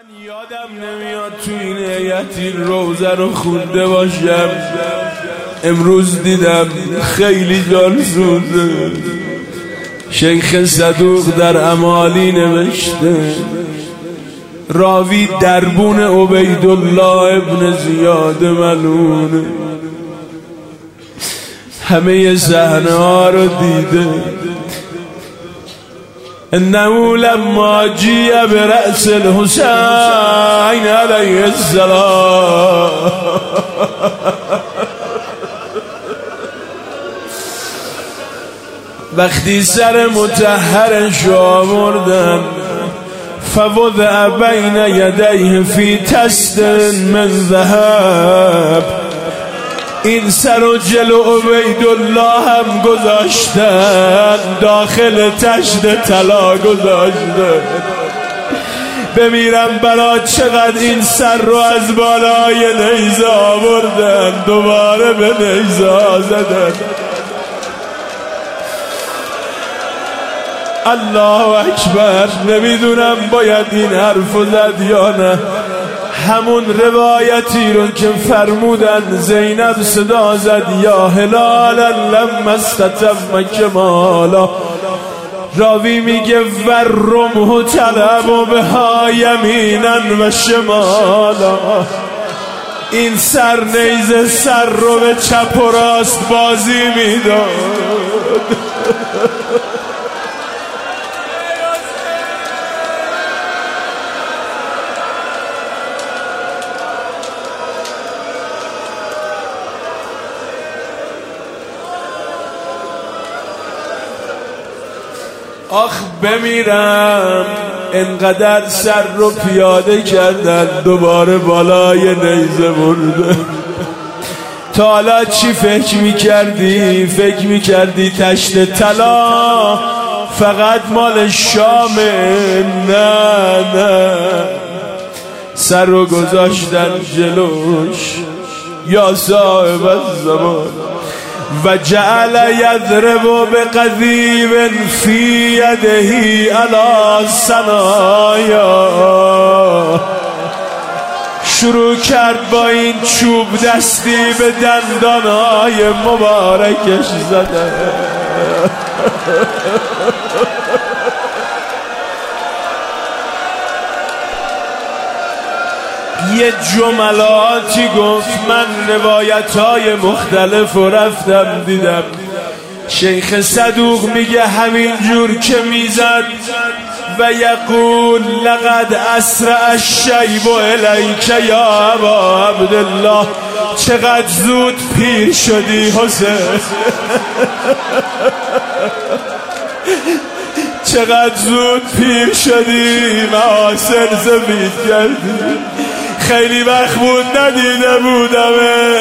یادم نمیاد تو این هیئتی روزه رو خونده باشم. امروز دیدم خیلی جان سوزه. شیخ صدوق در امالی نوشته راوی دربون عبیدالله ابن زیاد ملعون همه صحنه ها رو دیده. انه لما جیء برأس الحسین علیه السلام وقتی سر مطهرش آوردن فوضع بین یدیه فی تست من ذهب، این سر و جلو عبیدالله هم گذاشتن داخل تشت طلا گذاشتن. بمیرم برا چقدر این سر رو از بالای نیزه آوردن دوباره به نیزه زدن. الله اکبر. نمیدونم باید این حرفو زد یا نه. همون روایتی رو که فرمودن زینب صدا زد یا هلالا لما استتم کمالا. راوی میگه ورمه طلب بها یمینا و شمالا. این سر نیزه سر رو به چپ و راست بازی میداد. آخ بمیرم انقدر سر رو پیاده کردن دوباره بالای نیزه برده. تا حالا چی فکر میکردی؟ فکر میکردی تشت طلا فقط مال شامه؟ نه سر رو گذاشتن جلوش یا صاحب الزمان و جعل یضرب بقذیب فی یده علی ثنایا. شروع کرد با این چوب دستی به دندانهای مبارکش زدن. یه جملاتی گفت. من روایت‌های مختلف رو رفتم دیدم. شیخ صدوق میگه همین جور که میزد و یقول لقد اسرع الشیب الیک یا ابا عبدالله. چقدر زود پیر شدی حسین. چقدر زود پیر شدی. محاسن سفید کردی. خیلی وقت بود ندیده بودمه.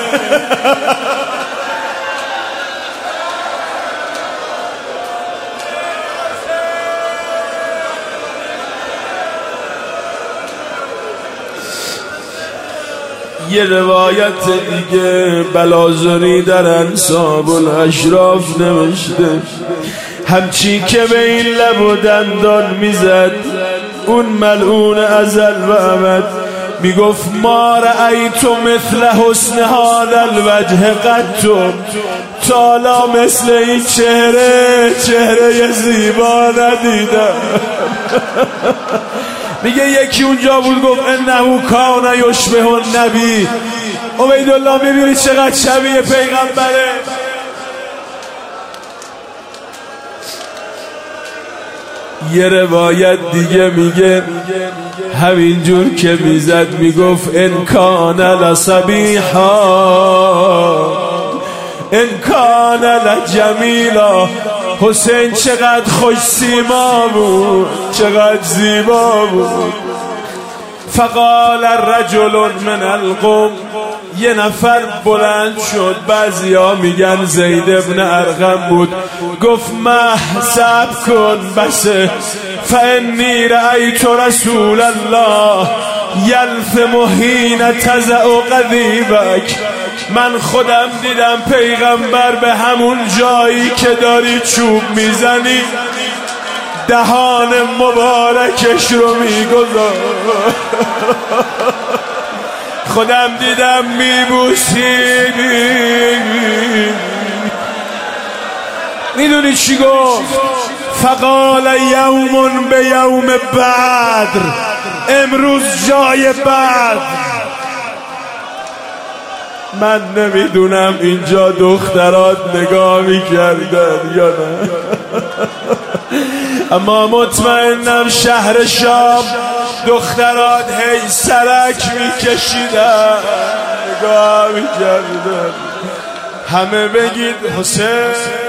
یه روایت دیگه بلازری در انساب الاشراف نوشته همچی که به این لب و دندان میزد اون ملعون ازل و ابد میگفت ما رأیت مثل حسن هذا الوجه قط. تالا مثل این چهره زیبا ندیدم. میگه یکی اونجا بود گفت انه کان یشبه النبی. عبیدالله میبینی چقدر شبیه پیغمبره. یه روایت دیگه میگه همینجور که میزد میگفت ان کان لصبیحا ان کان لجمیلا. حسین چقدر خوش سیما بود، چقدر زیبا بود. فقال رجل من القوم. یه نفر بلند شد، بعضیا میگن زید ابن ارقم بود، گفت صبر کن بسه. فانی رأیت رسول الله یلثم حین تضع قضیبک. من خودم دیدم پیغمبر به همون جایی که داری چوب میزنی دهان مبارکش رو میگذار. خودم دیدم میبوسید. میدونی چی گفت؟ فقال یوم به یوم بدر، امروز جای بدر. من نمیدونم اینجا دخترات نگاه میکردن یا نه، اما مطمئنم شهر شام دخترات هی سرک میکشیدن، نگاه میکردن. همه بگید حسین.